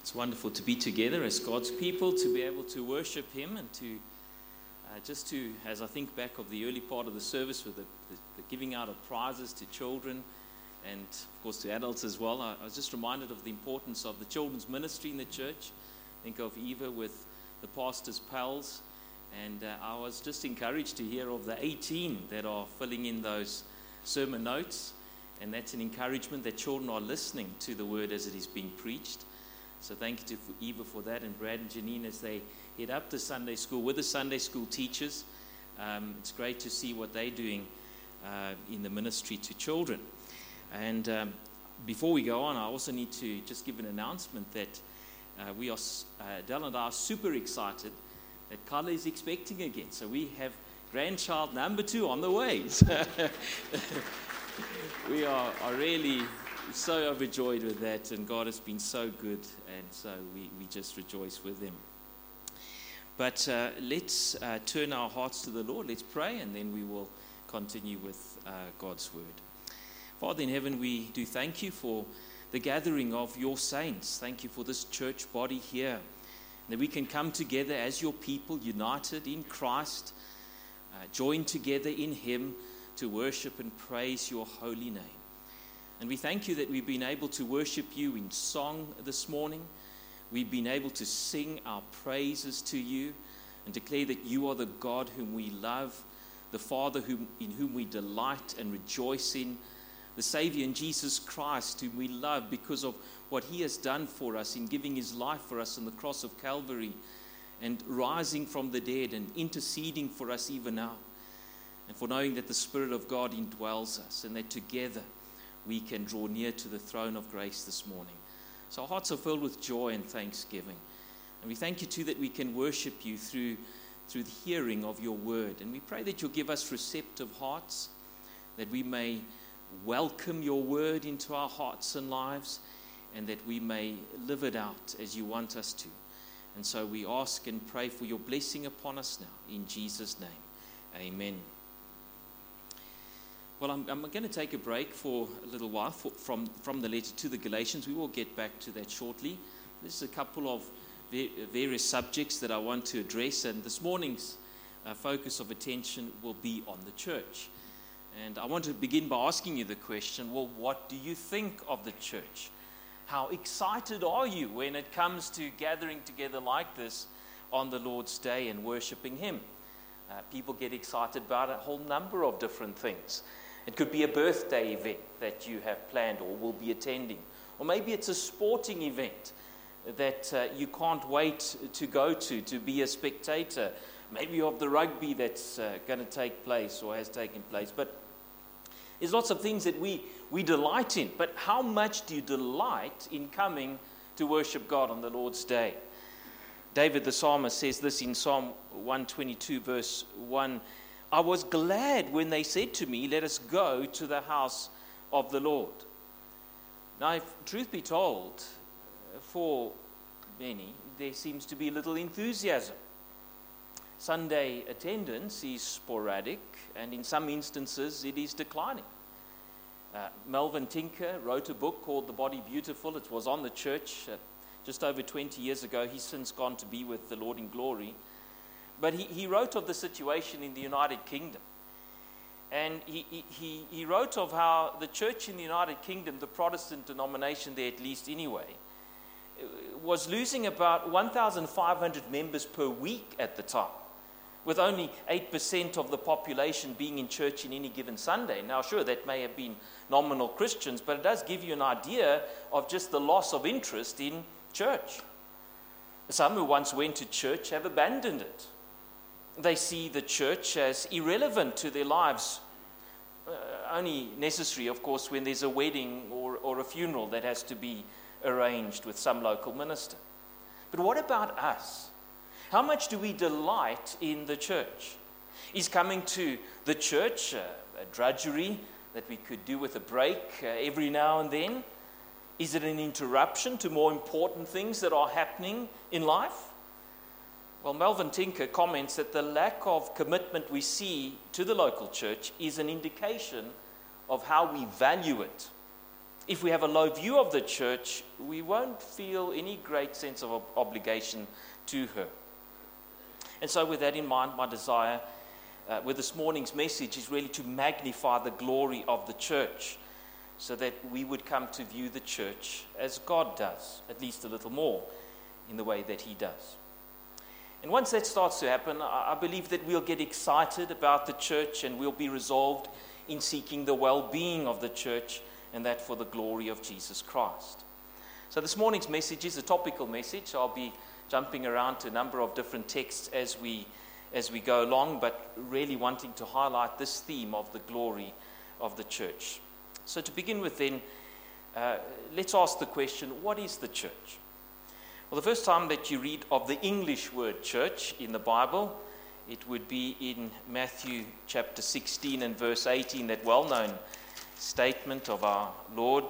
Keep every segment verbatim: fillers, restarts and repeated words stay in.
It's wonderful to be together as God's people, to be able to worship Him and to uh, just to, as I think back of the early part of the service with the, the, the giving out of prizes to children and, of course, to adults as well. I, I was just reminded of the importance of the children's ministry in the church. Think of Eva with the pastor's pals. And uh, I was just encouraged to hear of the eighteen that are filling in those sermon notes. And that's an encouragement that children are listening to the word as it is being preached. So thank you to Eva for that, and Brad and Janine as they head up to Sunday school with the Sunday school teachers. Um, it's great to see what they're doing uh, in the ministry to children. And um, before we go on, I also need to just give an announcement that uh, we are, uh, Dell and I are super excited that Carla is expecting again. So we have grandchild number two on the way. we are, are really so overjoyed with that, and God has been so good, and so we, we just rejoice with Him. But uh, let's uh, turn our hearts to the Lord. Let's pray, and then we will continue with uh, God's word. Father in heaven, we do thank you for the gathering of your saints. Thank you for this church body here, that we can come together as your people, united in Christ, uh, joined together in Him to worship and praise your holy name. And we thank you that we've been able to worship you in song this morning. We've been able to sing our praises to you and declare that you are the God whom we love, the Father whom, in whom we delight and rejoice in, the Savior in Jesus Christ whom we love because of what He has done for us in giving His life for us on the cross of Calvary and rising from the dead and interceding for us even now. And for knowing that the Spirit of God indwells us and that together we can draw near to the throne of grace this morning. So our hearts are filled with joy and thanksgiving. And we thank you too that we can worship you through, through the hearing of your word. And we pray that you'll give us receptive hearts, that we may welcome your word into our hearts and lives, and that we may live it out as you want us to. And so we ask and pray for your blessing upon us now. In Jesus' name, amen. Well, I'm, I'm going to take a break for a little while for, from, from the letter to the Galatians. We will get back to that shortly. There's a couple of va- various subjects that I want to address, and this morning's uh, focus of attention will be on the church. And I want to begin by asking you the question, well, what do you think of the church? How excited are you when it comes to gathering together like this on the Lord's Day and worshiping Him? Uh, people get excited about a whole number of different things. It could be a birthday event that you have planned or will be attending. Or maybe it's a sporting event that uh, you can't wait to go to, to be a spectator. Maybe of the rugby that's uh, going to take place or has taken place. But there's lots of things that we, we delight in. But how much do you delight in coming to worship God on the Lord's Day? David the psalmist says this in Psalm one twenty-two verse one. I was glad when they said to me, let us go to the house of the Lord. Now, if truth be told, for many, there seems to be little enthusiasm. Sunday attendance is sporadic, and in some instances, it is declining. Uh, Melvin Tinker wrote a book called The Body Beautiful. It was on the church uh, just over twenty years ago. He's since gone to be with the Lord in glory. But he, he wrote of the situation in the United Kingdom. And he, he, he wrote of how the church in the United Kingdom, the Protestant denomination there at least anyway, was losing about one thousand five hundred members per week at the time, with only eight percent of the population being in church in any given Sunday. Now, sure, that may have been nominal Christians, but it does give you an idea of just the loss of interest in church. Some who once went to church have abandoned it. They see the church as irrelevant to their lives, uh, only necessary, of course, when there's a wedding or, or a funeral that has to be arranged with some local minister. But what about us? How much do we delight in the church? Is coming to the church uh, a drudgery that we could do with a break uh, every now and then? Is it an interruption to more important things that are happening in life? Well, Melvin Tinker comments that the lack of commitment we see to the local church is an indication of how we value it. if we have a low view of the church, we won't feel any great sense of ob- obligation to her. And so with that in mind, my desire uh, with this morning's message is really to magnify the glory of the church, so that we would come to view the church as God does, at least a little more in the way that he does. And once that starts to happen, I believe that we'll get excited about the church and we'll be resolved in seeking the well-being of the church, and that for the glory of Jesus Christ. So this morning's message is a topical message. I'll be jumping around to a number of different texts as we as we go along, but really wanting to highlight this theme of the glory of the church. So to begin with then, uh, let's ask the question, what is the church? Well, the first time that you read of the English word church in the Bible, it would be in Matthew chapter sixteen and verse eighteen, that well-known statement of our Lord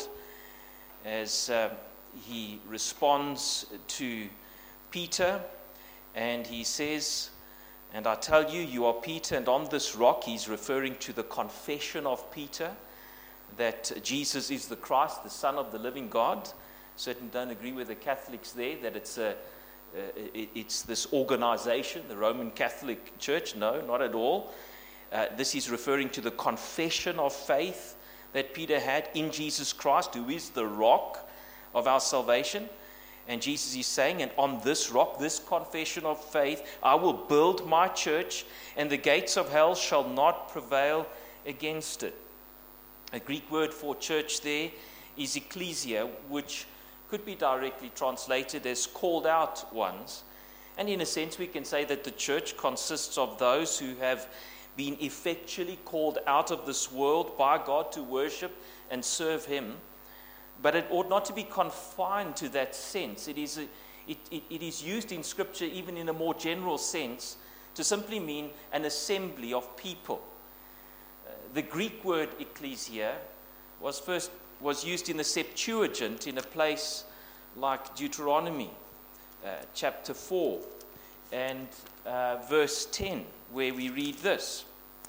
as uh, he responds to Peter, and he says, "And I tell you, you are Peter, and on this rock," he's referring to the confession of Peter, that Jesus is the Christ, the Son of the living God. Certainly don't agree with the Catholics there, that it's a, uh, it, it's this organization, the Roman Catholic Church. No, not at all. Uh, this is referring to the confession of faith that Peter had in Jesus Christ, who is the rock of our salvation. And Jesus is saying, and on this rock, this confession of faith, I will build my church, and the gates of hell shall not prevail against it. A Greek word for church there is ecclesia, which could be directly translated as called out ones. And in a sense, we can say that the church consists of those who have been effectually called out of this world by God to worship and serve him. But it ought not to be confined to that sense. It is, a, it, it, it is used in Scripture, even in a more general sense, to simply mean an assembly of people. Uh, the Greek word ecclesia was first was used in the Septuagint in a place like Deuteronomy uh, chapter four and uh, verse ten, where we read this.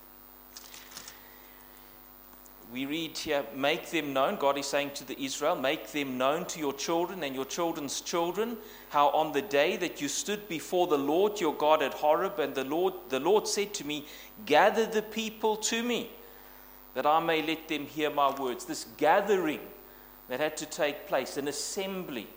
We read here, "Make them known," God is saying to the Israel, "make them known to your children and your children's children, how on the day that you stood before the Lord your God at Horeb, and the Lord the Lord said to me, gather the people to me, that I may let them hear my words." This gathering that had to take place, an assembly.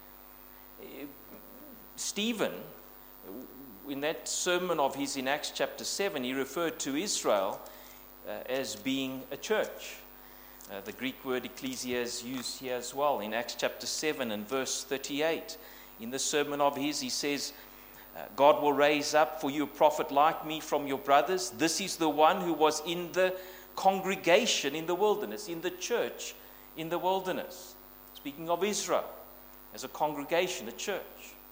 Stephen, in that sermon of his in Acts chapter seven, he referred to Israel uh, as being a church. Uh, the Greek word ecclesia is used here as well in Acts chapter seven and verse thirty-eight. In the sermon of his, he says, uh, "God will raise up for you a prophet like me from your brothers. This is the one who was in the congregation in the wilderness," in the church in the wilderness. Speaking of Israel as a congregation, a church.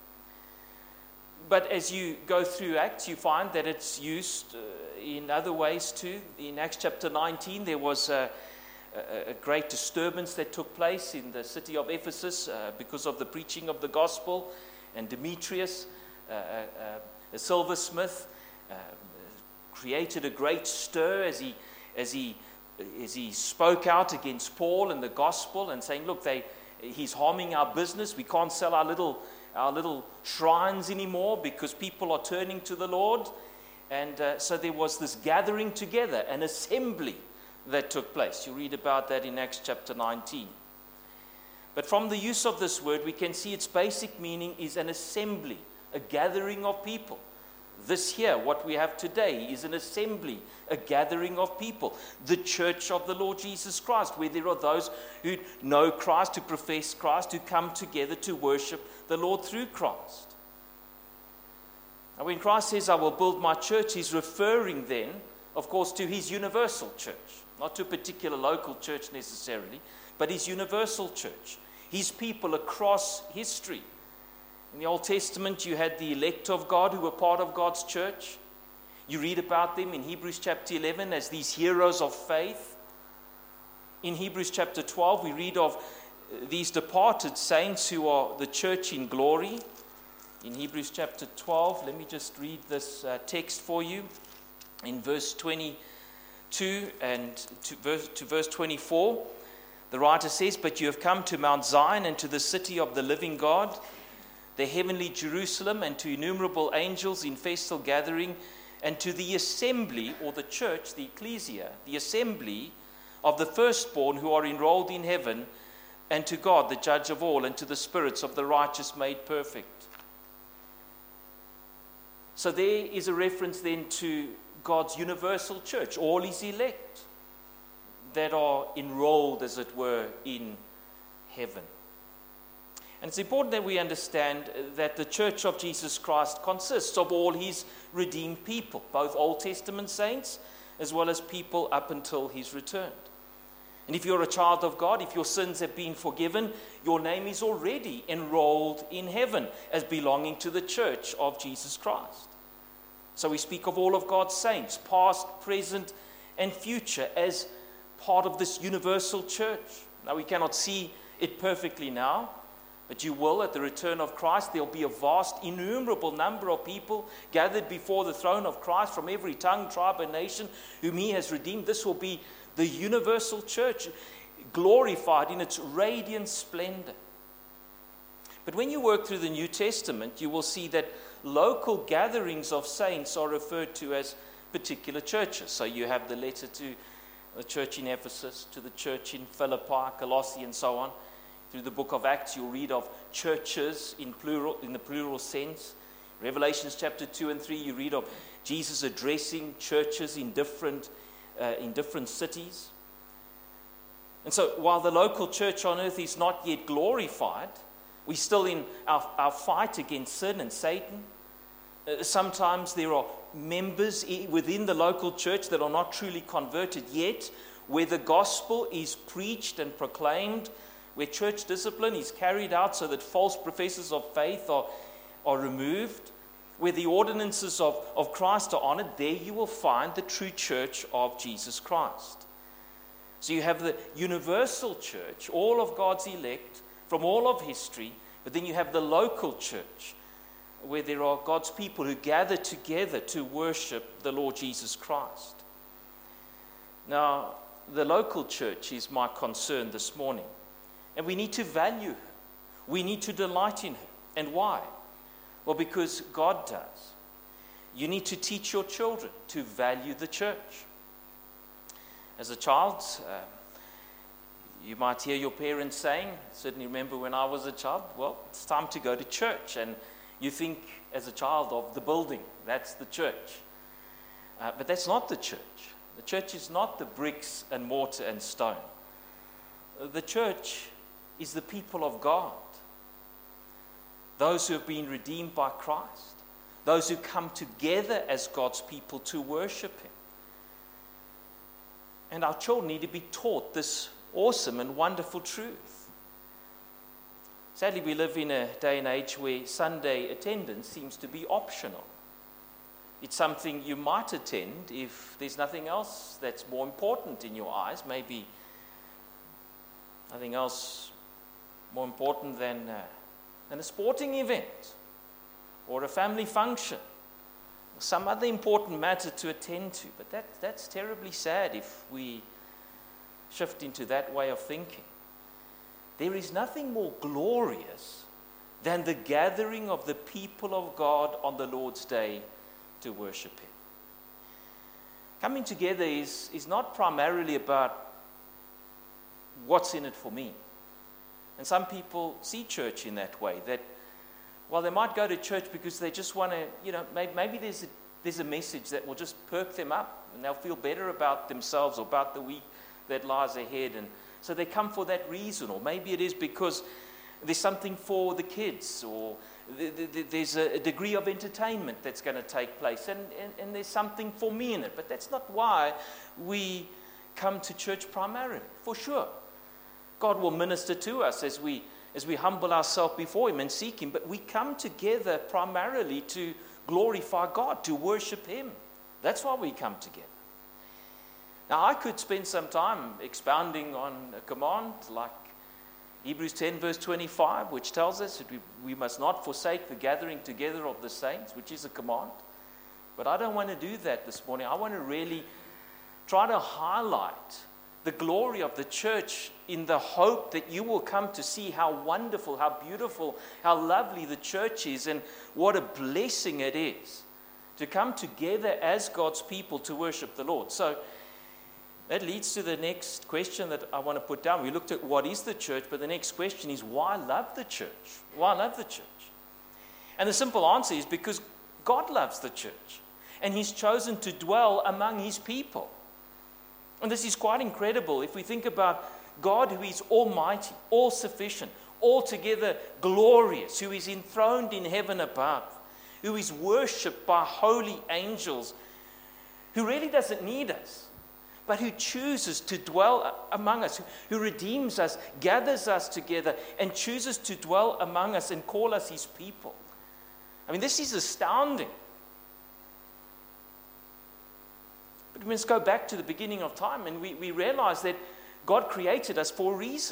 But as you go through Acts, you find that it's used uh, in other ways too. In Acts chapter nineteen, there was a, a, a great disturbance that took place in the city of Ephesus uh, because of the preaching of the gospel. And Demetrius, uh, uh, a silversmith, uh, created a great stir as he as he as he spoke out against Paul and the gospel, and saying, "Look, they he's harming our business. We can't sell our little our little shrines anymore because people are turning to the Lord." And uh, so there was this gathering together, an assembly that took place. You read about that in Acts chapter nineteen. But from the use of this word, we can see its basic meaning is an assembly, a gathering of people. This here, what we have today, is an assembly, a gathering of people. The church of the Lord Jesus Christ, where there are those who know Christ, who profess Christ, who come together to worship the Lord through Christ. Now, when Christ says, "I will build my church," he's referring then, of course, to his universal church. Not to a particular local church necessarily, but his universal church. His people across history. In the Old Testament, you had the elect of God who were part of God's church. You read about them in Hebrews chapter eleven as these heroes of faith. In Hebrews chapter twelve, we read of these departed saints who are the church in glory. In Hebrews chapter twelve, let me just read this uh, text for you. In verse twenty-two and to verse, to verse twenty-four, The writer says, "But you have come to Mount Zion and to the city of the living God, the heavenly Jerusalem, and to innumerable angels in festal gathering, and to the assembly," or the church, the ecclesia, the assembly of the firstborn who are enrolled in heaven, and to God, the judge of all, and to the spirits of the righteous made perfect. So there is a reference then to God's universal church, all his elect that are enrolled, as it were, in heaven. And it's important that we understand that the church of Jesus Christ consists of all his redeemed people, both Old Testament saints as well as people up until he's returned. And if you're a child of God, if your sins have been forgiven, your name is already enrolled in heaven as belonging to the church of Jesus Christ. So we speak of all of God's saints, past, present, and future, as part of this universal church. Now, we cannot see it perfectly now, but you will at the return of Christ. There will be a vast, innumerable number of people gathered before the throne of Christ from every tongue, tribe, and nation whom he has redeemed. This will be the universal church, glorified in its radiant splendor. But when you work through the New Testament, you will see that local gatherings of saints are referred to as particular churches. So you have the letter to the church in Ephesus, to the church in Philippi, Colossae, and so on. Through the book of Acts, you'll read of churches in plural, in the plural sense. Revelations chapter two and three, you read of Jesus addressing churches in different uh, in different cities. And so, while the local church on earth is not yet glorified, we're still in our, our fight against sin and Satan. Uh, sometimes there are members within the local church that are not truly converted yet, where the gospel is preached and proclaimed, where church discipline is carried out so that false professors of faith are, are removed, where the ordinances of, of Christ are honored. There you will find the true church of Jesus Christ. So you have the universal church, all of God's elect from all of history, but then you have the local church, where there are God's people who gather together to worship the Lord Jesus Christ. Now, the local church is my concern this morning. And we need to value her. We need to delight in her. And why? Well, because God does. You need to teach your children to value the church. As a child, uh, you might hear your parents saying, certainly remember when I was a child, well, it's time to go to church. And you think as a child of the building, that's the church. Uh, but that's not the church. The church is not the bricks and mortar and stone. The church is the people of God. Those who have been redeemed by Christ. Those who come together as God's people to worship him. And our children need to be taught this awesome and wonderful truth. Sadly, we live in a day and age where Sunday attendance seems to be optional. It's something you might attend if there's nothing else that's more important in your eyes. Maybe nothing else more important than, uh, than a sporting event or a family function or some other important matter to attend to. But that, that's terribly sad if we shift into that way of thinking. There is nothing more glorious than the gathering of the people of God on the Lord's day to worship him. Coming together is, is not primarily about what's in it for me. And some people see church in that way, that, well, they might go to church because they just want to, you know, maybe, maybe there's, a, there's a message that will just perk them up and they'll feel better about themselves or about the week that lies ahead. And so they come for that reason. Or maybe it is because there's something for the kids, or there's a degree of entertainment that's going to take place, and, and, and there's something for me in it. But that's not why we come to church primarily, for sure. God will minister to us as we as we humble ourselves before him and seek him, but we come together primarily to glorify God, to worship him. That's why we come together. Now, I could spend some time expounding on a command like Hebrews ten verse twenty-five, which tells us that we, we must not forsake the gathering together of the saints, which is a command. But I don't want to do that this morning. I want to really try to highlight the glory of the church in the hope that you will come to see how wonderful, how beautiful, how lovely the church is, and what a blessing it is to come together as God's people to worship the Lord. So that leads to the next question that I want to put down. We looked at what is the church, but the next question is, why love the church? Why love the church? And the simple answer is because God loves the church, and he's chosen to dwell among his people. And this is quite incredible if we think about God, who is almighty, all-sufficient, altogether glorious, who is enthroned in heaven above, who is worshipped by holy angels, who really doesn't need us, but who chooses to dwell among us, who redeems us, gathers us together, and chooses to dwell among us and call us his people. I mean, this is astounding. But we must go back to the beginning of time, and we, we realize that God created us for a reason.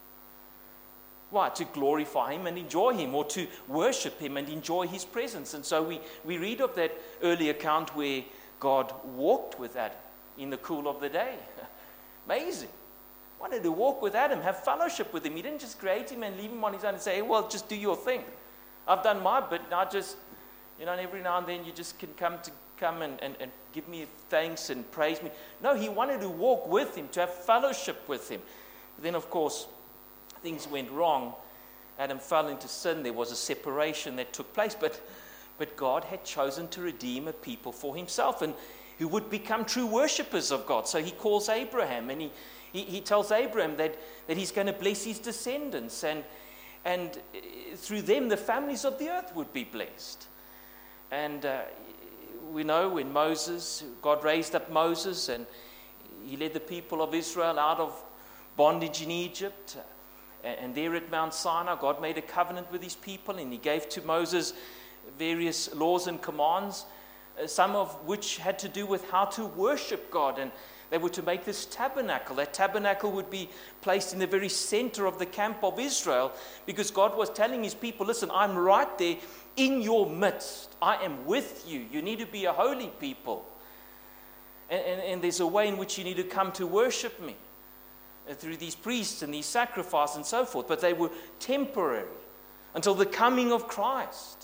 Why? To glorify him and enjoy him, or to worship him and enjoy his presence. And so we, we read of that early account where God walked with Adam in the cool of the day. Amazing. Wanted to walk with Adam, have fellowship with him. He didn't just create him and leave him on his own and say, hey, well, just do your thing. I've done my bit, now just, you know, and every now and then you just can come to come and, and, and give me thanks and praise me. No, he wanted to walk with him, to have fellowship with him. But then, of course, things went wrong. Adam fell into sin. There was a separation that took place. But, but God had chosen to redeem a people for himself, and who would become true worshippers of God. So he calls Abraham, and he, he, he tells Abraham that, that he's going to bless his descendants, and, and through them the families of the earth would be blessed. And uh, we know when Moses, God raised up Moses, and he led the people of Israel out of bondage in Egypt. And there at Mount Sinai, God made a covenant with his people, and he gave to Moses various laws and commands, some of which had to do with how to worship God. And they were to make this tabernacle. That tabernacle would be placed in the very center of the camp of Israel, because God was telling his people, listen, I'm right there in your midst. I am with you. You need to be a holy people. And, and, and there's a way in which you need to come to worship me, through these priests and these sacrifices and so forth. But they were temporary until the coming of Christ.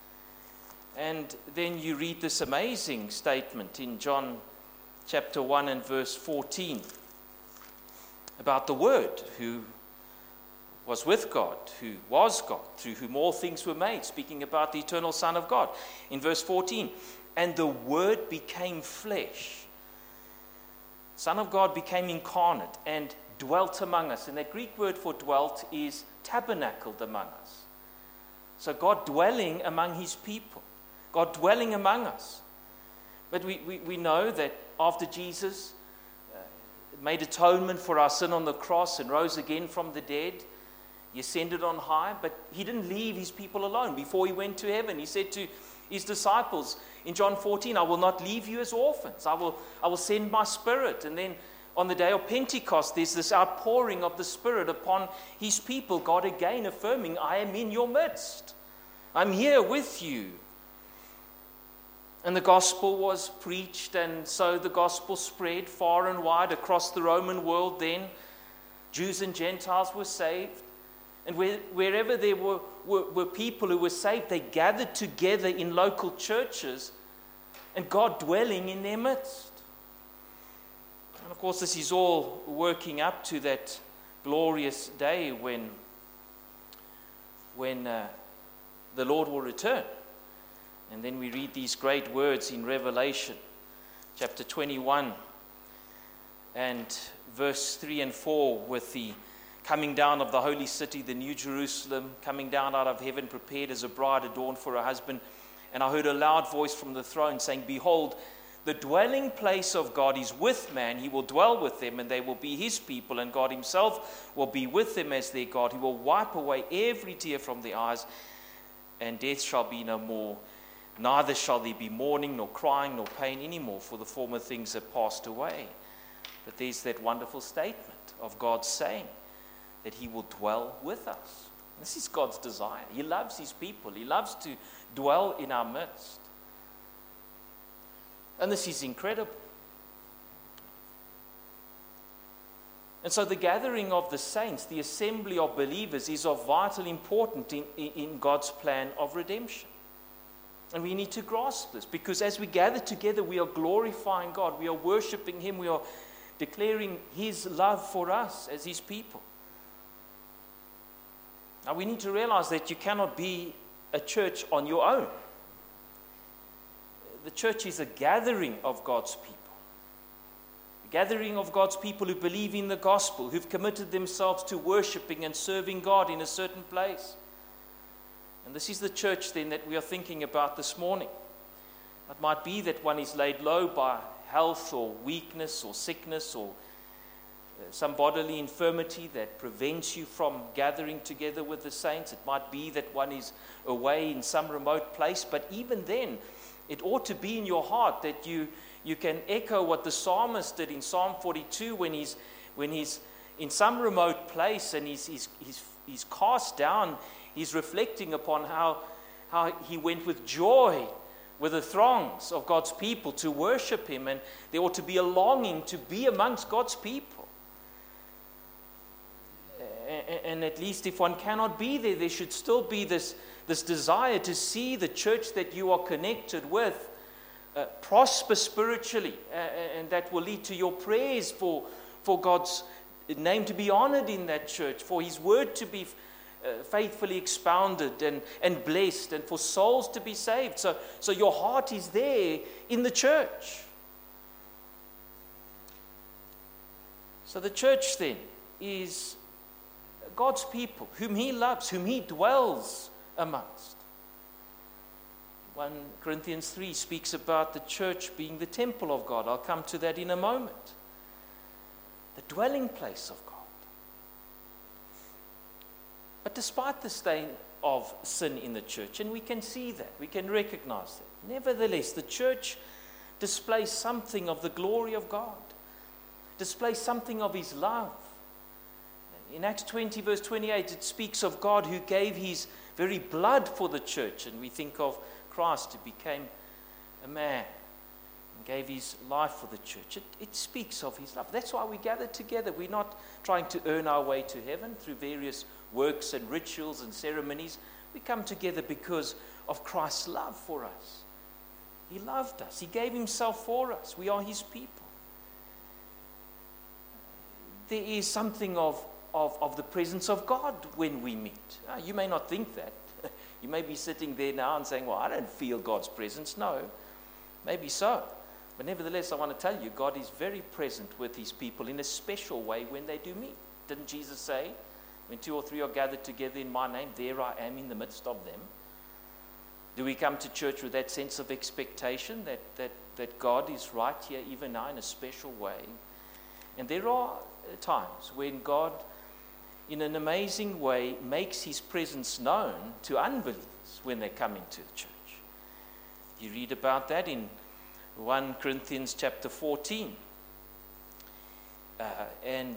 And then you read this amazing statement in John chapter one and verse fourteen about the Word, who was with God, who was God, through whom all things were made, speaking about the eternal Son of God. In verse fourteen, and the Word became flesh. Son of God became incarnate and dwelt among us. And that Greek word for dwelt is tabernacled among us. So God dwelling among his people. God dwelling among us. But we, we, we know that after Jesus uh, made atonement for our sin on the cross and rose again from the dead, he ascended on high, but he didn't leave his people alone. Before he went to heaven, he said to his disciples in John fourteen, I will not leave you as orphans. I will, I will send my Spirit. And then on the day of Pentecost, there's this outpouring of the Spirit upon his people. God again affirming, I am in your midst. I'm here with you. And the gospel was preached, and so the gospel spread far and wide across the Roman world then. Jews and Gentiles were saved. And where, wherever there were, were, were people who were saved, they gathered together in local churches, and God dwelling in their midst. And of course, this is all working up to that glorious day when, when uh, the Lord will return. And then we read these great words in Revelation chapter twenty-one and verse three and four, with the coming down of the holy city, the New Jerusalem, coming down out of heaven, prepared as a bride adorned for her husband. And I heard a loud voice from the throne saying, behold, the dwelling place of God is with man. He will dwell with them, and they will be his people, and God himself will be with them as their God. He will wipe away every tear from their eyes, and death shall be no more. Neither shall there be mourning, nor crying, nor pain anymore, for the former things have passed away. But there's that wonderful statement of God saying that he will dwell with us. This is God's desire. He loves his people. He loves to dwell in our midst. And this is incredible. And so the gathering of the saints, the assembly of believers, is of vital importance in, in God's plan of redemption. And we need to grasp this, because as we gather together, we are glorifying God, we are worshiping Him, we are declaring His love for us as His people. Now we need to realize that you cannot be a church on your own. The church is a gathering of God's people. A gathering of God's people who believe in the gospel, who've committed themselves to worshiping and serving God in a certain place. And this is the church then that we are thinking about this morning. It might be that one is laid low by health or weakness or sickness or some bodily infirmity that prevents you from gathering together with the saints. It might be that one is away in some remote place, but even then, it ought to be in your heart that you, you can echo what the psalmist did in Psalm forty-two when he's, when he's in some remote place and he's, he's, he's, he's cast down. He's reflecting upon how, how he went with joy with the throngs of God's people to worship Him, and there ought to be a longing to be amongst God's people. And at least if one cannot be there, there should still be this, this desire to see the church that you are connected with uh, prosper spiritually, uh, and that will lead to your prayers for, for God's name to be honored in that church, for His word to be uh, faithfully expounded and, and blessed, and for souls to be saved. So, so your heart is there in the church. So the church then is God's people, whom He loves, whom He dwells amongst. First Corinthians three speaks about the church being the temple of God. I'll come to that in a moment. The dwelling place of God. But despite the stain of sin in the church, and we can see that, we can recognize that, nevertheless, the church displays something of the glory of God, displays something of His love. In Acts twenty, verse twenty-eight, it speaks of God who gave His very blood for the church. And we think of Christ who became a man and gave His life for the church. It, it speaks of His love. That's why we gather together. We're not trying to earn our way to heaven through various works and rituals and ceremonies. We come together because of Christ's love for us. He loved us. He gave Himself for us. We are His people. There is something of Of, of the presence of God when we meet. Uh, you may not think that. You may be sitting there now and saying, well, I don't feel God's presence. No, maybe so. But nevertheless, I want to tell you, God is very present with His people in a special way when they do meet. Didn't Jesus say, when two or three are gathered together in my name, there I am in the midst of them? Do we come to church with that sense of expectation that, that, that God is right here even now in a special way? And there are times when God, in an amazing way, makes His presence known to unbelievers when they come into the church. You read about that in First Corinthians chapter fourteen uh, and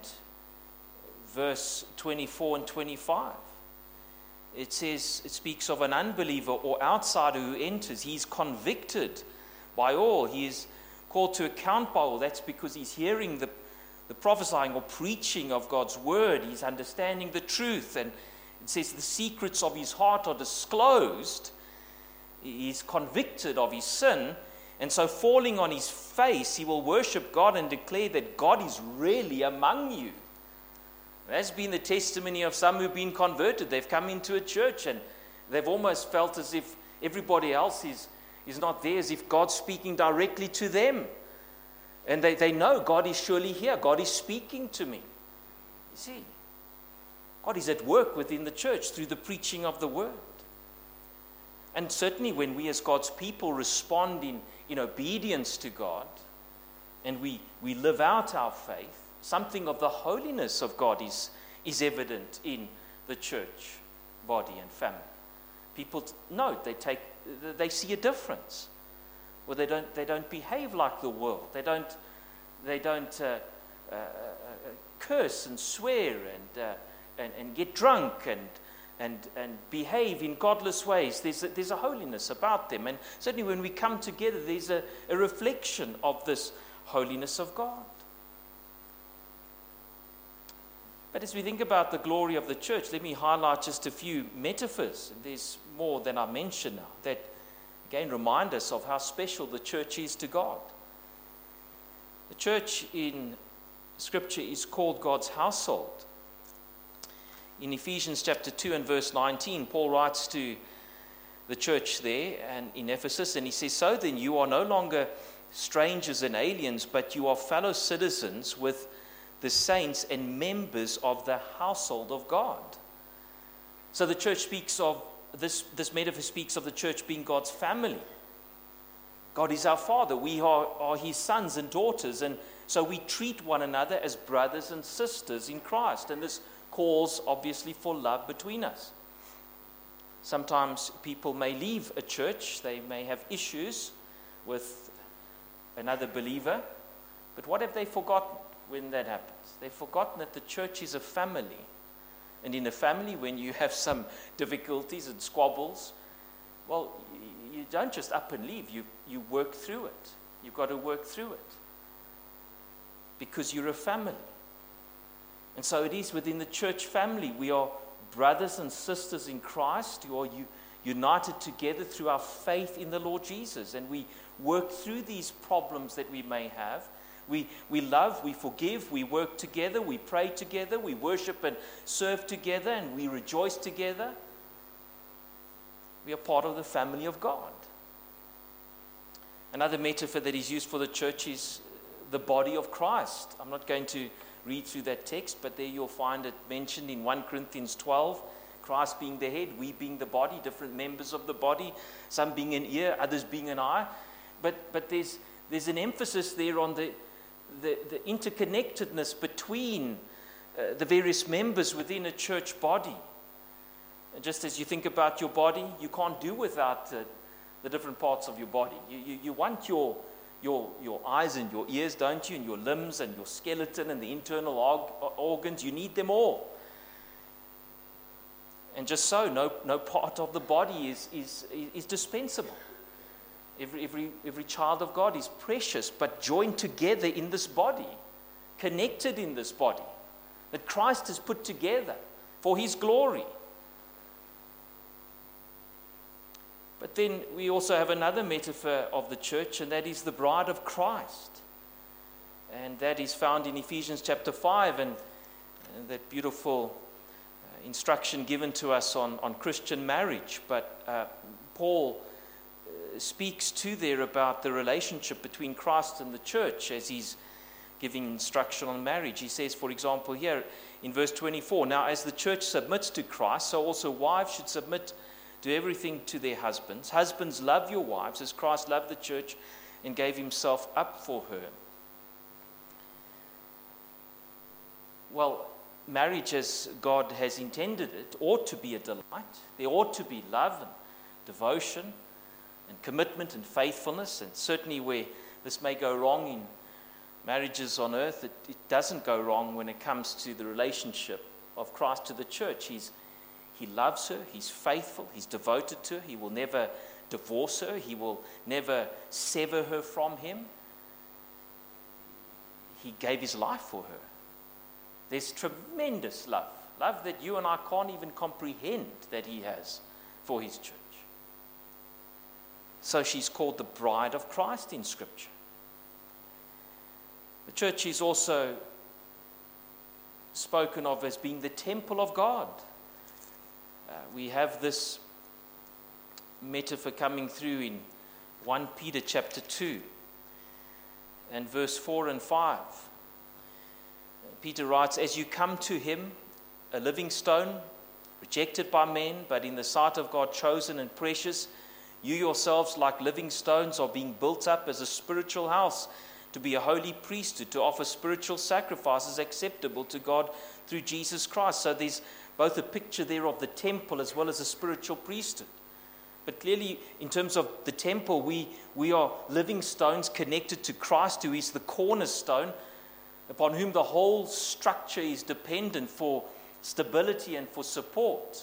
verse twenty-four and twenty-five. It says, it speaks of an unbeliever or outsider who enters. He's convicted by all. He is called to account by all. That's because he's hearing the the prophesying or preaching of God's word. He's understanding the truth, and it says the secrets of his heart are disclosed. He's convicted of his sin, and so falling on his face, he will worship God and declare that God is really among you. That's been the testimony of some who've been converted. They've come into a church and they've almost felt as if everybody else is, is not there, as if God's speaking directly to them. And they, they know God is surely here. God is speaking to me. You see, God is at work within the church through the preaching of the word. And certainly when we as God's people respond in, in obedience to God, and we, we live out our faith, something of the holiness of God is, is evident in the church body and family. People note, they take, they see a difference. Well, they don't. They don't behave like the world. They don't. They don't uh, uh, uh, curse and swear and, uh, and and get drunk and and and behave in godless ways. There's a, there's a holiness about them, and certainly when we come together, there's a, a reflection of this holiness of God. But as we think about the glory of the church, let me highlight just a few metaphors. There's more than I mentioned now that, again, remind us of how special the church is to God. The church in Scripture is called God's household. In Ephesians chapter two and verse nineteen, Paul writes to the church there and in Ephesus, and he says, "So then you are no longer strangers and aliens, but you are fellow citizens with the saints and members of the household of God." So the church speaks of, this, this metaphor speaks of the church being God's family. God is our Father. We are, are His sons and daughters, and so we treat one another as brothers and sisters in Christ. And this calls, obviously, for love between us. Sometimes people may leave a church. They may have issues with another believer. But what have they forgotten when that happens? They've forgotten that the church is a family. And in a family, when you have some difficulties and squabbles, well, you don't just up and leave. You, you work through it. You've got to work through it. Because you're a family. And so it is within the church family. We are brothers and sisters in Christ. You are united together through our faith in the Lord Jesus. And we work through these problems that we may have. We, we love, we forgive, we work together, we pray together, we worship and serve together, and we rejoice together. We are part of the family of God. Another metaphor that is used for the church is the body of Christ. I'm not going to read through that text, but there you'll find it mentioned in First Corinthians twelve. Christ being the head, we being the body, different members of the body, some being an ear, others being an eye. But but there's there's an emphasis there on the the, the interconnectedness between uh, the various members within a church body. And just as you think about your body, you can't do without uh, the different parts of your body. You, you, you want your, your, your eyes and your ears, don't you? And your limbs and your skeleton and the internal org- organs. You need them all. And just so, no, no part of the body is, is, is dispensable. Every, every, every child of God is precious, but joined together in this body, connected in this body, that Christ has put together for His glory. But then we also have another metaphor of the church, and that is the bride of Christ. And that is found in Ephesians chapter five, and, and that beautiful uh, instruction given to us on, on Christian marriage. But uh, Paul uh, speaks too there about the relationship between Christ and the church as he's giving instruction on marriage. He says, for example, here in verse twenty-four, "Now as the church submits to Christ, so also wives should submit to everything to their husbands. Husbands, love your wives as Christ loved the church and gave Himself up for her." Well, marriage as God has intended it ought to be a delight. There ought to be love and devotion and commitment and faithfulness. And certainly where this may go wrong in marriages on earth, it, it doesn't go wrong when it comes to the relationship of Christ to the church. He's He loves her, He's faithful, He's devoted to her, He will never divorce her, He will never sever her from Him. He gave His life for her. There's tremendous love, love that you and I can't even comprehend that He has for His church. So she's called the bride of Christ in Scripture. The church is also spoken of as being the temple of God. Uh, we have this metaphor coming through in First Peter chapter two and verse four and five. Peter writes, "As you come to Him, a living stone, rejected by men, but in the sight of God chosen and precious, you yourselves, like living stones, are being built up as a spiritual house, to be a holy priesthood, to offer spiritual sacrifices acceptable to God through Jesus Christ." So there's both a picture there of the temple as well as a spiritual priesthood. But clearly, in terms of the temple, we, we are living stones connected to Christ, who is the cornerstone, upon whom the whole structure is dependent for stability and for support.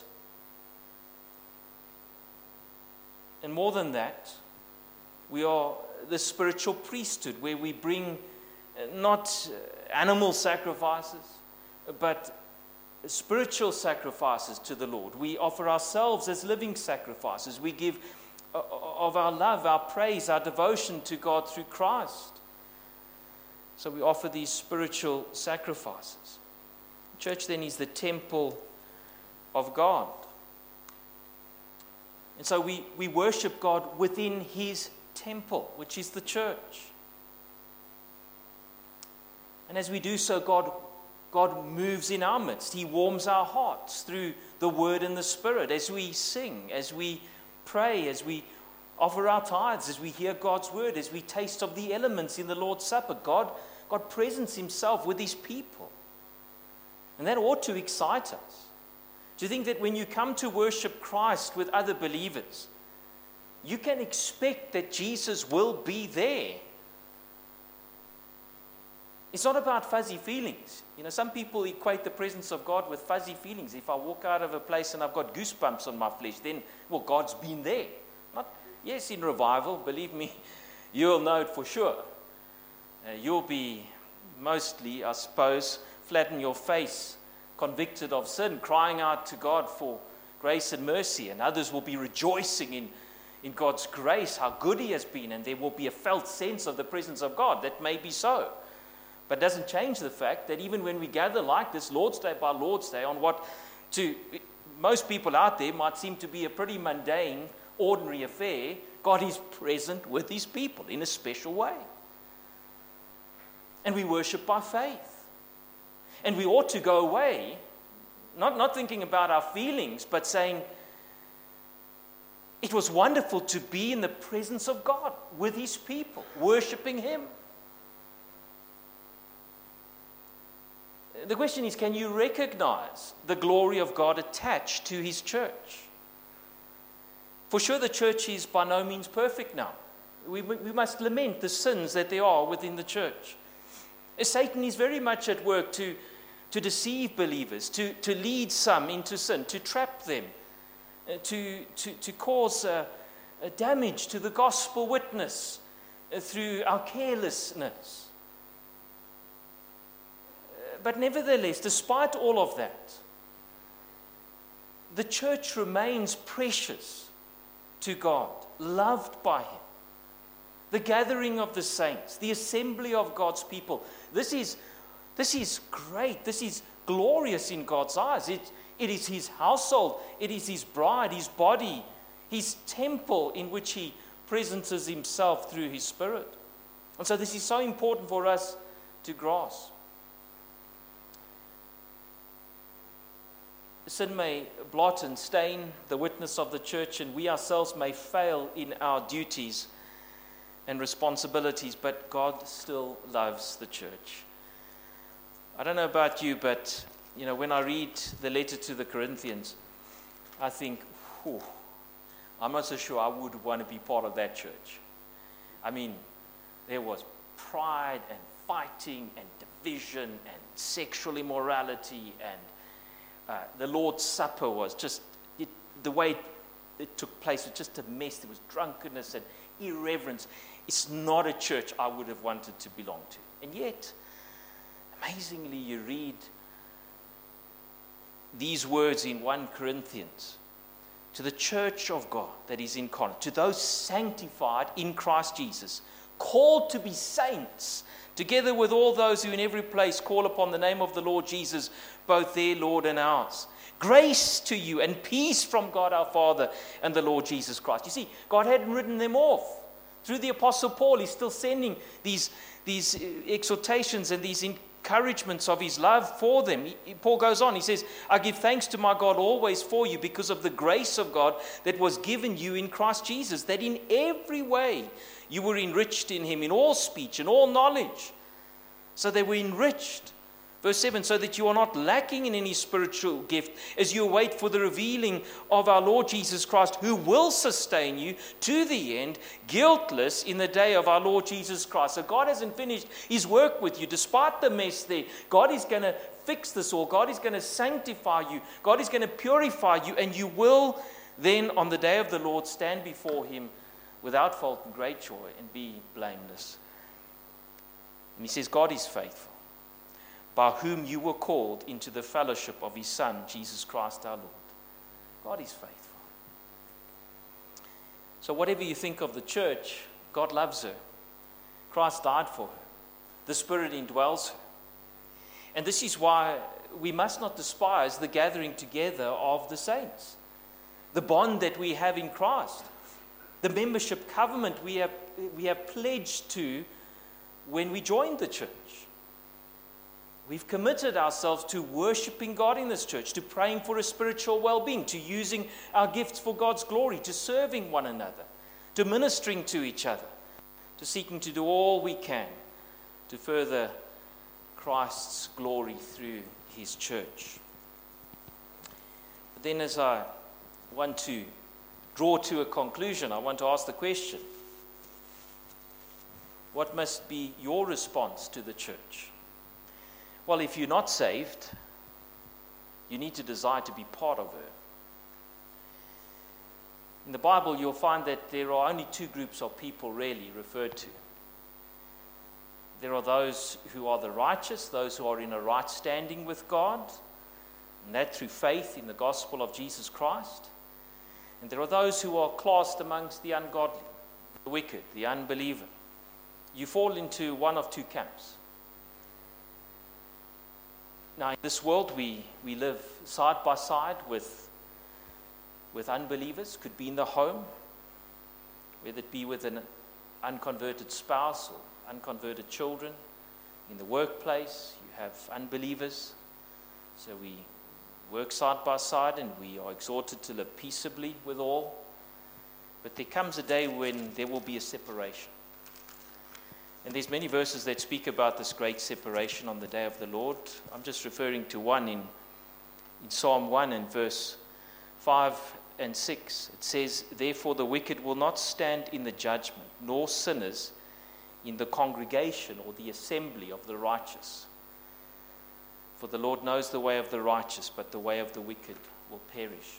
And more than that, we are the spiritual priesthood, where we bring not animal sacrifices, but spiritual sacrifices to the Lord. We offer ourselves as living sacrifices. We give of our love, our praise, our devotion to God through Christ. So we offer these spiritual sacrifices. Church then is the temple of God. And so we, we worship God within his temple, which is the church. And as we do so, God, God moves in our midst. He warms our hearts through the word and the spirit as we sing, as we pray, as we offer our tithes, as we hear God's word, as we taste of the elements in the Lord's Supper. God, God presents himself with his people. And that ought to excite us. Do you think that when you come to worship Christ with other believers, you can expect that Jesus will be there? It's not about fuzzy feelings. You know, some people equate the presence of God with fuzzy feelings. If I walk out of a place and I've got goosebumps on my flesh, then, well, God's been there. Not, yes, in revival, believe me, you'll know it for sure. Uh, you'll be mostly, I suppose, flat in your face, convicted of sin, crying out to God for grace and mercy, and others will be rejoicing in, in God's grace, how good he has been, and there will be a felt sense of the presence of God. That may be so. But it doesn't change the fact that even when we gather like this, Lord's Day by Lord's Day, on what to most people out there might seem to be a pretty mundane, ordinary affair, God is present with his people in a special way. And we worship by faith. And we ought to go away, not, not thinking about our feelings, but saying, it was wonderful to be in the presence of God with his people, worshiping him. The question is, can you recognize the glory of God attached to his church? For sure, the church is by no means perfect now. We, we must lament the sins that there are within the church. Satan is very much at work to, to deceive believers, to, to lead some into sin, to trap them, uh, to, to, to cause uh, uh, damage to the gospel witness uh, through our carelessness. Uh, but nevertheless, despite all of that, the church remains precious to God, loved by him. The gathering of the saints, the assembly of God's people. This is, this is great. This is glorious in God's eyes. It, it is his household. It is his bride, his body, his temple in which he presences himself through his Spirit. And so this is so important for us to grasp. Sin may blot and stain the witness of the church, and we ourselves may fail in our duties and responsibilities, but God still loves the church. I don't know about you, but you know, when I read the letter to the Corinthians, I think, whew, I'm not so sure I would want to be part of that church. I mean, there was pride and fighting and division and sexual immorality, and uh, the Lord's Supper was just, it, the way it, it took place was just a mess. There was drunkenness and irreverence. It's not a church I would have wanted to belong to. And yet, amazingly, you read these words in First Corinthians. To the church of God that is in Corinth, to those sanctified in Christ Jesus, called to be saints, together with all those who in every place call upon the name of the Lord Jesus, both their Lord and ours. Grace to you and peace from God our Father and the Lord Jesus Christ. You see, God hadn't written them off. Through the Apostle Paul, he's still sending these, these exhortations and these encouragements of his love for them. He, Paul goes on, he says, I give thanks to my God always for you because of the grace of God that was given you in Christ Jesus, that in every way you were enriched in him, in all speech and all knowledge. So they were enriched. Verse seven, so that you are not lacking in any spiritual gift as you await for the revealing of our Lord Jesus Christ, who will sustain you to the end, guiltless in the day of our Lord Jesus Christ. So God hasn't finished his work with you. Despite the mess there, God is going to fix this all. God is going to sanctify you. God is going to purify you, and you will then on the day of the Lord stand before him without fault and great joy and be blameless. And he says God is faithful. by whom you were called into the fellowship of his Son, Jesus Christ our Lord. God is faithful. So whatever you think of the church, God loves her. Christ died for her. The Spirit indwells her. And this is why we must not despise the gathering together of the saints. The bond that we have in Christ. The membership covenant we have, we have pledged to when we joined the church. We've committed ourselves to worshiping God in this church, to praying for a spiritual well-being, to using our gifts for God's glory, to serving one another, to ministering to each other, to seeking to do all we can to further Christ's glory through his church. But then as I want to draw to a conclusion, I want to ask the question, what must be your response to the church? Well, if you're not saved, you need to desire to be part of her. In the Bible, you'll find that there are only two groups of people really referred to. There are those who are the righteous, those who are in a right standing with God, and that through faith in the gospel of Jesus Christ. And there are those who are classed amongst the ungodly, the wicked, the unbeliever. You fall into one of two camps. Now, in this world, we, we live side by side with, with unbelievers. Could be in the home, whether it be with an unconverted spouse or unconverted children. In the workplace, you have unbelievers. So we work side by side and we are exhorted to live peaceably with all. But there comes a day when there will be a separation. And there's many verses that speak about this great separation on the day of the Lord. I'm just referring to one in, in Psalm one and verse five and six. It says, "Therefore the wicked will not stand in the judgment, nor sinners in the congregation or the assembly of the righteous. For the Lord knows the way of the righteous, but the way of the wicked will perish."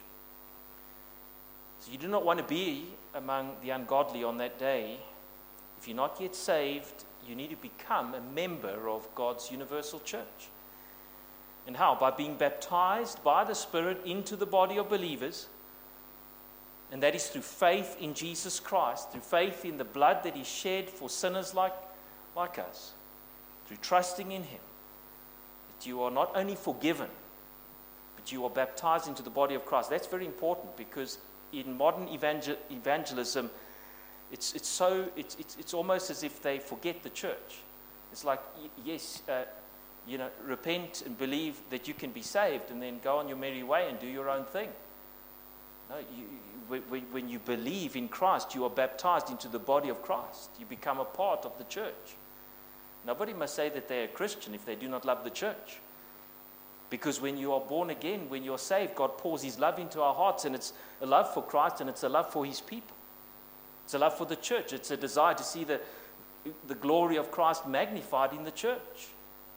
So you do not want to be among the ungodly on that day. If you're not yet saved, you need to become a member of God's universal church. And how? By being baptized by the Spirit into the body of believers. And that is through faith in Jesus Christ, through faith in the blood that he shed for sinners like, like us, through trusting in him. That you are not only forgiven, but you are baptized into the body of Christ. That's very important, because in modern evangel- evangelism, It's it's so it's, it's it's almost as if they forget the church. It's like, yes, uh, you know, repent and believe that you can be saved, and then go on your merry way and do your own thing. No, you, when, when you believe in Christ, you are baptized into the body of Christ. You become a part of the church. Nobody must say that they're a Christian if they do not love the church. Because when you are born again, when you're saved, God pours his love into our hearts, and it's a love for Christ and it's a love for his people. It's a love for the church. It's a desire to see the, the glory of Christ magnified in the church.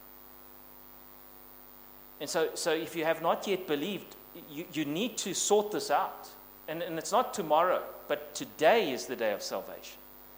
And so, so if you have not yet believed, you, you need to sort this out. And, and it's not tomorrow, but today is the day of salvation.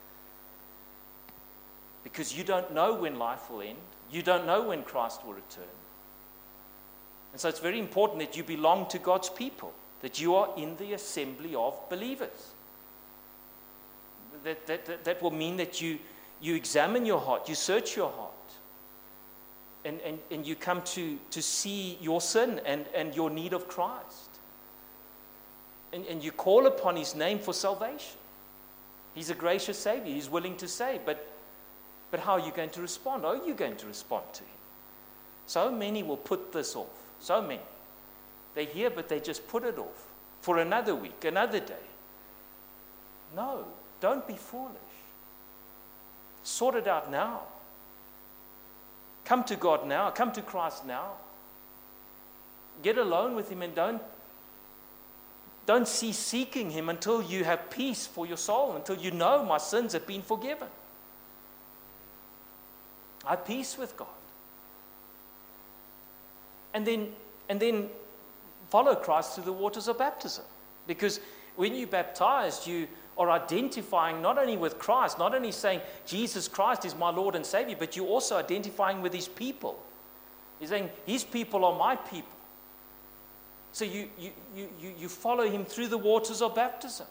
Because you don't know when life will end. You don't know when Christ will return. And so it's very important that you belong to God's people, that you are in the assembly of believers. That, that, that, that will mean that you, you examine your heart, you search your heart, and, and, and you come to, to see your sin and, and your need of Christ. And, and you call upon his name for salvation. He's a gracious Savior. He's willing to save. But, but how are you going to respond? How are you going to respond to him? So many will put this off. So many. They hear, but they just put it off for another week, another day. No. Don't be foolish. Sort it out now. Come to God now. Come to Christ now. Get alone with him, and don't, don't cease seeking him until you have peace for your soul, until you know my sins have been forgiven. I have peace with God. And then, and then follow Christ through the waters of baptism. Because when you baptized, you are identifying not only with Christ, not only saying Jesus Christ is my Lord and Savior, but you're also identifying with his people. He's saying, his people are my people. So you, you, you, you, you follow him through the waters of baptism.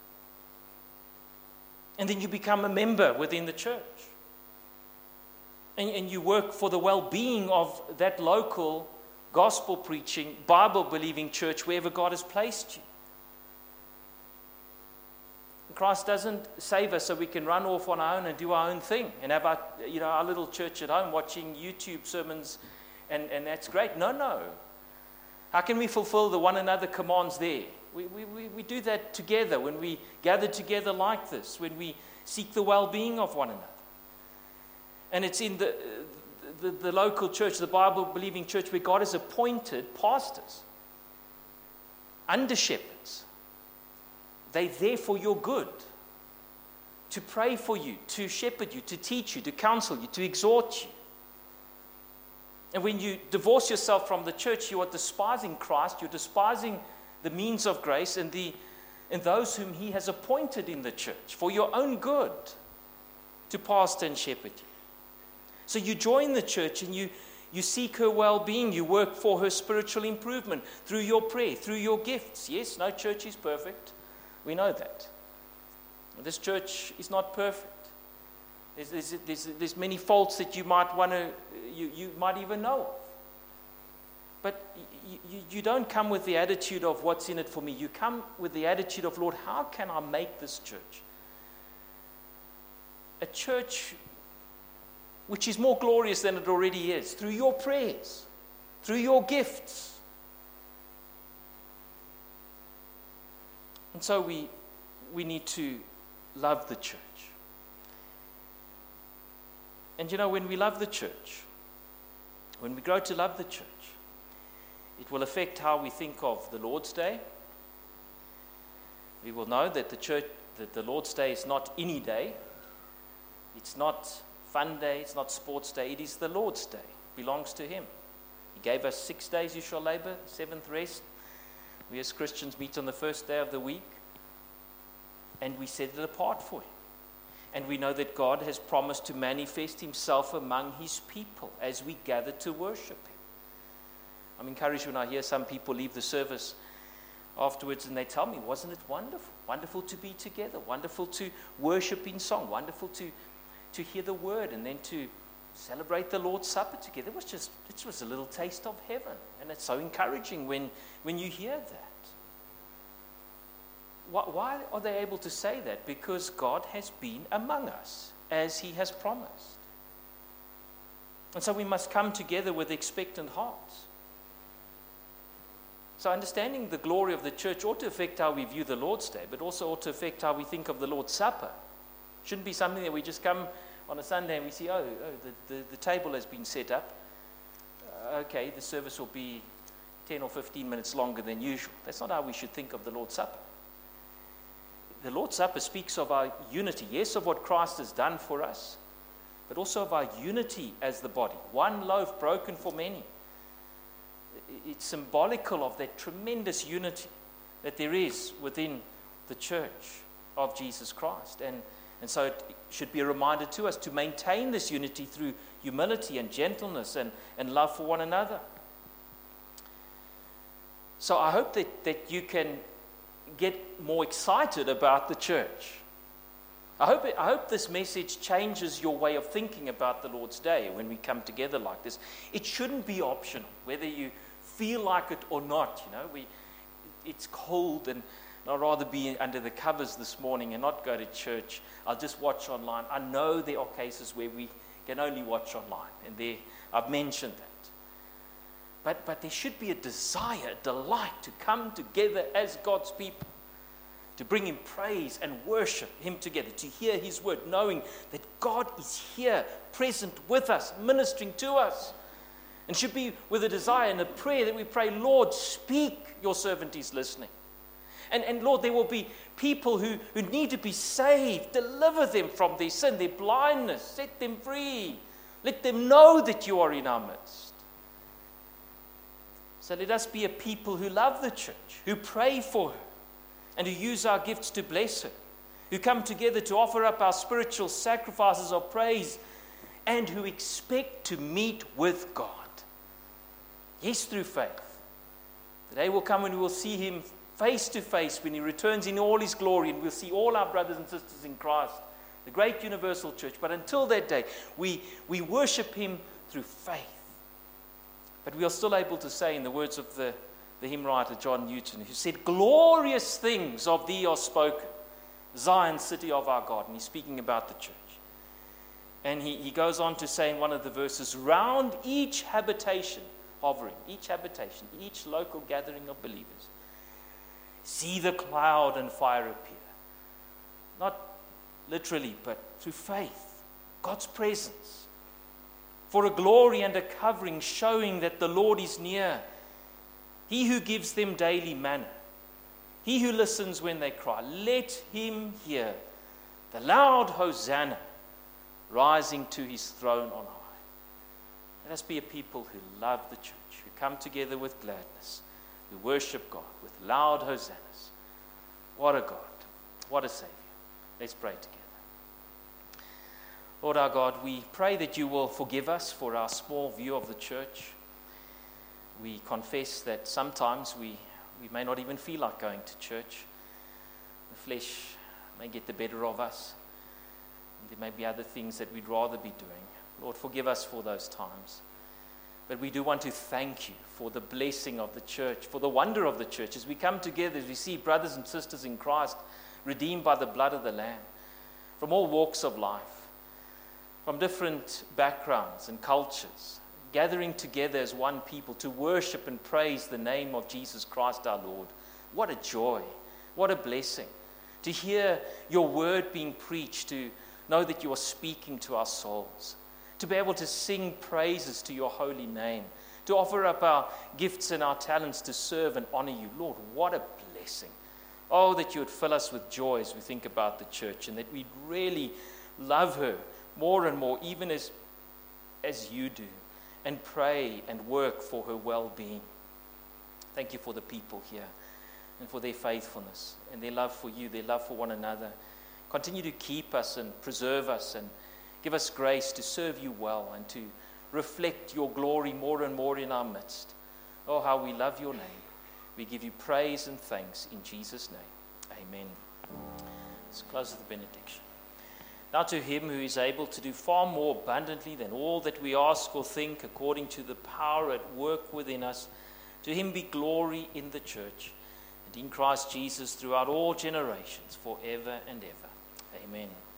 And then you become a member within the church. And, and you work for the well-being of that local gospel-preaching, Bible-believing church wherever God has placed you. Christ doesn't save us so we can run off on our own and do our own thing and have our, you know, our little church at home watching YouTube sermons, and, and that's great. No, no. How can we fulfill the one another commands there? We, we, we, we do that together when we gather together like this, when we seek the well-being of one another. And it's in the, the, the local church, the Bible-believing church, where God has appointed pastors, under-shepherds. They're there for your good, to pray for you, to shepherd you, to teach you, to counsel you, to exhort you. And when you divorce yourself from the church, you are despising Christ, you're despising the means of grace and, the, and those whom he has appointed in the church for your own good to pastor and shepherd you. So you join the church and you, you seek her well-being, you work for her spiritual improvement through your prayer, through your gifts. Yes, no church is perfect. We know that. This church is not perfect. There's, there's, there's, there's many faults that you might want to, you, you might even know of. But you, you, you don't come with the attitude of what's in it for me. You come with the attitude of, Lord, how can I make this church a church which is more glorious than it already is, through your prayers, through your gifts. And so we, we need to love the church. And you know, when we love the church, when we grow to love the church, it will affect how we think of the Lord's Day. We will know that the church, that the Lord's Day is not any day. It's not fun day, it's not sports day, it is the Lord's Day. It belongs to him. He gave us six days you shall labor, seventh rest. We as Christians meet on the first day of the week, and we set it apart for him. And we know that God has promised to manifest himself among his people as we gather to worship him. I'm encouraged when I hear some people leave the service afterwards and they tell me, wasn't it wonderful? Wonderful to be together, wonderful to worship in song, wonderful to, to hear the word and then to celebrate the Lord's Supper together. It was just, it was a little taste of heaven. And it's so encouraging when, when you hear that. Why, why are they able to say that? Because God has been among us as he has promised. And so we must come together with expectant hearts. So understanding the glory of the church ought to affect how we view the Lord's Day, but also ought to affect how we think of the Lord's Supper. It shouldn't be something that we just come on a Sunday and we see, oh, oh the, the, the table has been set up. Uh, okay, the service will be ten or fifteen minutes longer than usual. That's not how we should think of the Lord's Supper. The Lord's Supper speaks of our unity, yes, of what Christ has done for us, but also of our unity as the body. One loaf broken for many. It's symbolical of that tremendous unity that there is within the church of Jesus Christ. And, and so it should be a reminder to us to maintain this unity through humility and gentleness and, and love for one another. So I hope that, that you can get more excited about the church. I hope, it, I hope this message changes your way of thinking about the Lord's Day when we come together like this. It shouldn't be optional, whether you feel like it or not. You know, we, it's cold and I'd rather be under the covers this morning and not go to church. I'll just watch online. I know there are cases where we can only watch online, and there I've mentioned that. But, but there should be a desire, a delight to come together as God's people, to bring him praise and worship him together, to hear his word, knowing that God is here, present with us, ministering to us. And should be with a desire and a prayer that we pray, Lord, speak, your servant is listening. And, and Lord, there will be people who, who need to be saved. Deliver them from their sin, their blindness, set them free. Let them know that you are in our midst. So let us be a people who love the church, who pray for her, and who use our gifts to bless her, who come together to offer up our spiritual sacrifices of praise, and who expect to meet with God. Yes, through faith. The day will come when we will see him face to face, when he returns in all his glory, and we'll see all our brothers and sisters in Christ, the great universal church. But until that day, we, we worship him through faith. But we are still able to say, in the words of the, the hymn writer John Newton, who said, glorious things of thee are spoken, Zion, city of our God. And he's speaking about the church. And he, he goes on to say in one of the verses, round each habitation, hovering, each habitation, each local gathering of believers, see the cloud and fire appear. Not literally, but through faith. God's presence. For a glory and a covering, showing that the Lord is near. He who gives them daily manna. He who listens when they cry. Let him hear the loud Hosanna rising to his throne on high. Let us be a people who love the church, who come together with gladness, who worship God with loud hosannas. What a God. What a Savior. Let's pray together. Lord our God, we pray that you will forgive us for our small view of the church. We confess that sometimes we, we may not even feel like going to church. The flesh may get the better of us. There may be other things that we'd rather be doing. Lord, forgive us for those times. But we do want to thank you for the blessing of the church, for the wonder of the church. As we come together, as we see brothers and sisters in Christ, redeemed by the blood of the Lamb, from all walks of life, from different backgrounds and cultures, gathering together as one people to worship and praise the name of Jesus Christ our Lord. What a joy, what a blessing to hear your word being preached, to know that you are speaking to our souls, to be able to sing praises to your holy name, to offer up our gifts and our talents to serve and honor you. Lord, what a blessing. Oh, that you would fill us with joy as we think about the church, and that we'd really love her more and more, even as, as you do, and pray and work for her well-being. Thank you for the people here and for their faithfulness and their love for you, their love for one another. Continue to keep us and preserve us and give us grace to serve you well and to reflect your glory more and more in our midst. Oh, how we love your name. We give you praise and thanks in Jesus' name. Amen. Let's close with the benediction. Now to him who is able to do far more abundantly than all that we ask or think, according to the power at work within us, to him be glory in the church and in Christ Jesus throughout all generations, forever and ever. Amen.